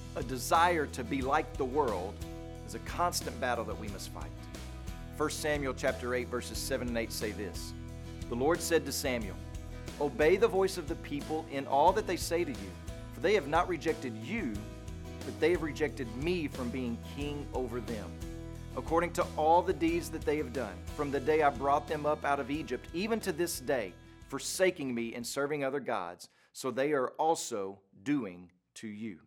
A desire to be like the world is a constant battle that we must fight. 1 Samuel chapter 8 verses 7 and 8 say this, "The Lord said to Samuel, Obey the voice of the people in all that they say to you, for they have not rejected you, but they have rejected me from being king over them. According to all the deeds that they have done, from the day I brought them up out of Egypt, even to this day, forsaking me and serving other gods, so they are also doing to you."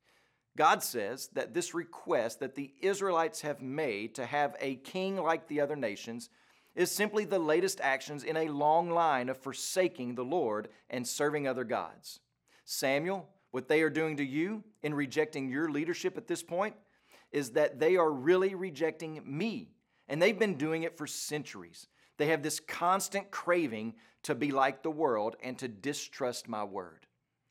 God says that this request that the Israelites have made to have a king like the other nations is simply the latest actions in a long line of forsaking the Lord and serving other gods. Samuel, what they are doing to you in rejecting your leadership at this point is that they are really rejecting me, and they've been doing it for centuries. They have this constant craving to be like the world and to distrust my word.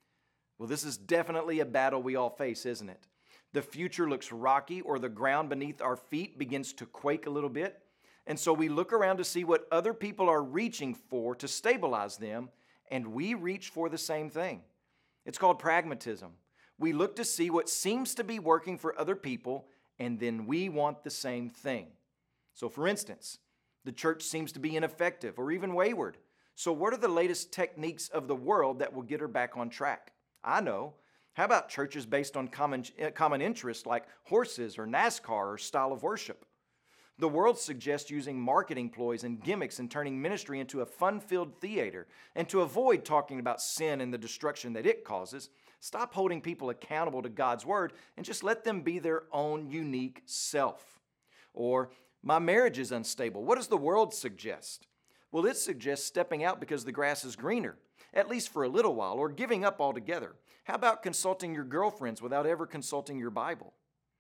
Well, this is definitely a battle we all face, isn't it? The future looks rocky, or the ground beneath our feet begins to quake a little bit. And so we look around to see what other people are reaching for to stabilize them, and we reach for the same thing. It's called pragmatism. We look to see what seems to be working for other people, and then we want the same thing. So for instance, the church seems to be ineffective or even wayward. So what are the latest techniques of the world that will get her back on track? I know. How about churches based on common interests like horses or NASCAR or style of worship? The world suggests using marketing ploys and gimmicks and turning ministry into a fun-filled theater. And to avoid talking about sin and the destruction that it causes, stop holding people accountable to God's word and just let them be their own unique self. Or, my marriage is unstable. What does the world suggest? Well, it suggests stepping out because the grass is greener, at least for a little while, or giving up altogether. How about consulting your girlfriends without ever consulting your Bible?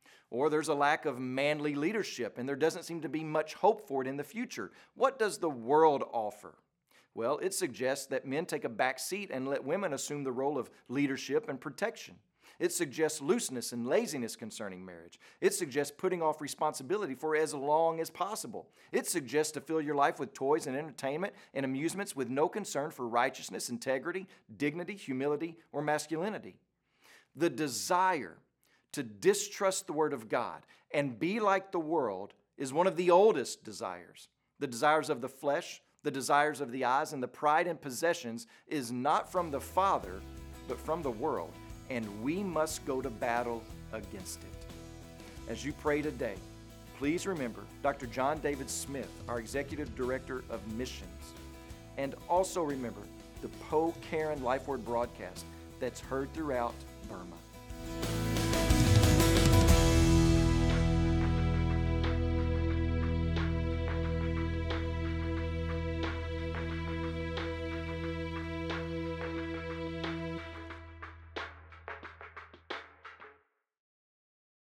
Or there's a lack of manly leadership and there doesn't seem to be much hope for it in the future. What does the world offer? Well, it suggests that men take a back seat and let women assume the role of leadership and protection. It suggests looseness and laziness concerning marriage. It suggests putting off responsibility for as long as possible. It suggests to fill your life with toys and entertainment and amusements with no concern for righteousness, integrity, dignity, humility, or masculinity. The desire to distrust the Word of God and be like the world is one of the oldest desires. The desires of the flesh, the desires of the eyes, and the pride in possessions is not from the Father, but from the world. And we must go to battle against it. As you pray today, please remember Dr. John David Smith, our Executive Director of Missions. And also remember the Po Karen Life Word broadcast that's heard throughout Burma.